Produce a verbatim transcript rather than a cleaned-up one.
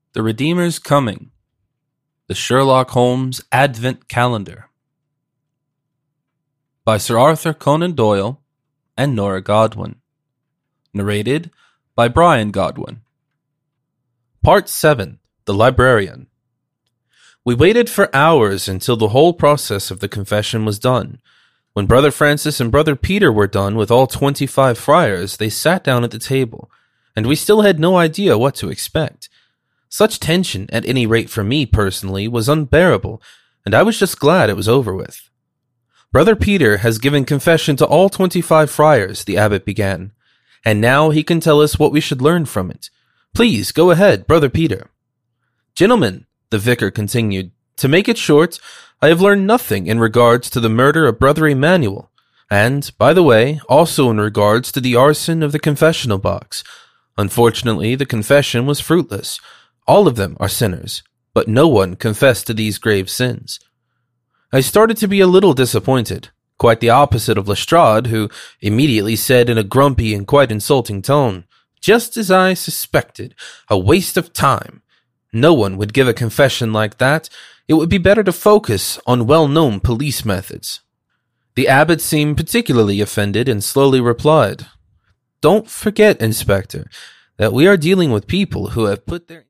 The Redeemer's Coming. The Sherlock Holmes Advent Calendar. By Sir Arthur Conan Doyle and Nora Godwin. Narrated by Brian Godwin. Part seven. The Librarian. We waited for hours until the whole process of the confession was done. When Brother Francis and Brother Peter were done with all twenty-five friars, they sat down at the table, and we still had no idea what to expect. Such tension, at any rate for me personally, was unbearable, and I was just glad it was over with. Brother Peter has given confession to all twenty-five friars, the abbot began, and now he can tell us what we should learn from it. Please, go ahead, Brother Peter. Gentlemen, the vicar continued, to make it short, I have learned nothing in regards to the murder of Brother Emmanuel, and, by the way, also in regards to the arson of the confessional box. Unfortunately, the confession was fruitless. All of them are sinners, but no one confessed to these grave sins. I started to be a little disappointed, quite the opposite of Lestrade, who immediately said in a grumpy and quite insulting tone, just as I suspected, a waste of time. No one would give a confession like that. It would be better to focus on well-known police methods. The abbot seemed particularly offended and slowly replied, Don't forget, Inspector, that we are dealing with people who have put their